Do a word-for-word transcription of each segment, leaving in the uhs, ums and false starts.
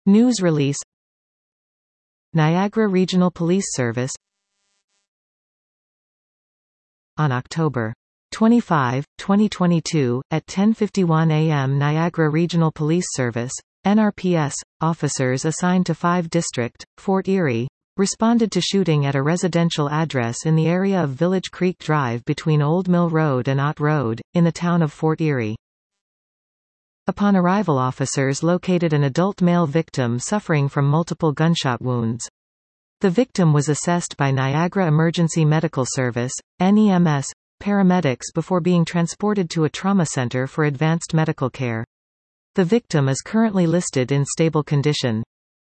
News release. Niagara Regional Police Service. On October twenty-fifth, twenty twenty-two, at ten fifty-one a m Niagara Regional Police Service, N R P S, officers assigned to five District, Fort Erie, responded to shooting at a residential address in the area of Village Creek Drive between Old Mill Road and Ott Road, in the town of Fort Erie. Upon arrival, officers located an adult male victim suffering from multiple gunshot wounds. The victim was assessed by Niagara Emergency Medical Service, N E M S, paramedics before being transported to a trauma center for advanced medical care. The victim is currently listed in stable condition.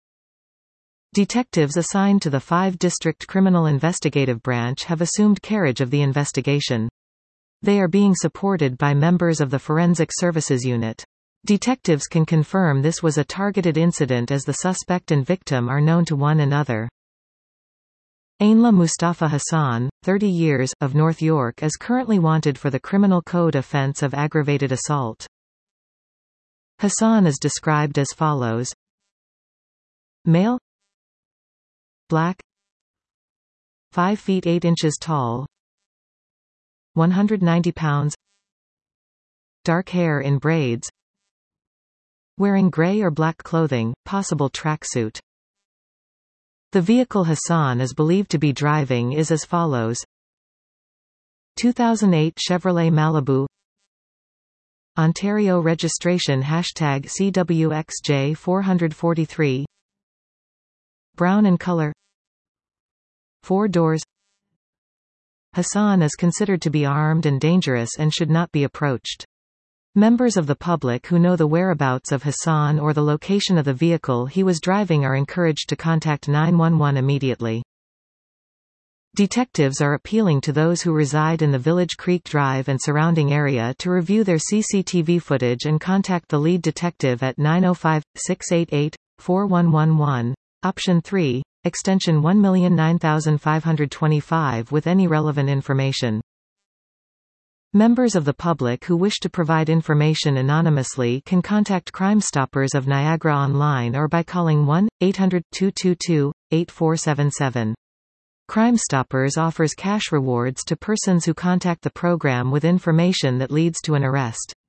Detectives assigned to the five District Criminal Investigative Branch have assumed carriage of the investigation. They are being supported by members of the Forensic Services Unit. Detectives can confirm this was a targeted incident as the suspect and victim are known to one another. Ainla Mustafa Hassan, thirty years, of North York is currently wanted for the Criminal Code offense of aggravated assault. Hassan is described as follows. Male, black, five feet eight inches tall, one hundred ninety pounds, dark hair in braids, wearing gray or black clothing, possible tracksuit. The vehicle Hassan is believed to be driving is as follows. two thousand eight Chevrolet Malibu, Ontario registration hashtag C W X J four forty-three, brown in color, four doors. Hassan is considered to be armed and dangerous and should not be approached. Members of the public who know the whereabouts of Hassan or the location of the vehicle he was driving are encouraged to contact nine one one immediately. Detectives are appealing to those who reside in the Village Creek Drive and surrounding area to review their C C T V footage and contact the lead detective at nine oh five, six eight eight, four one one one, option three, extension one nine five two five with any relevant information. Members of the public who wish to provide information anonymously can contact Crime Stoppers of Niagara online or by calling one eight hundred, two two two, eight four seven seven. Crime Stoppers offers cash rewards to persons who contact the program with information that leads to an arrest.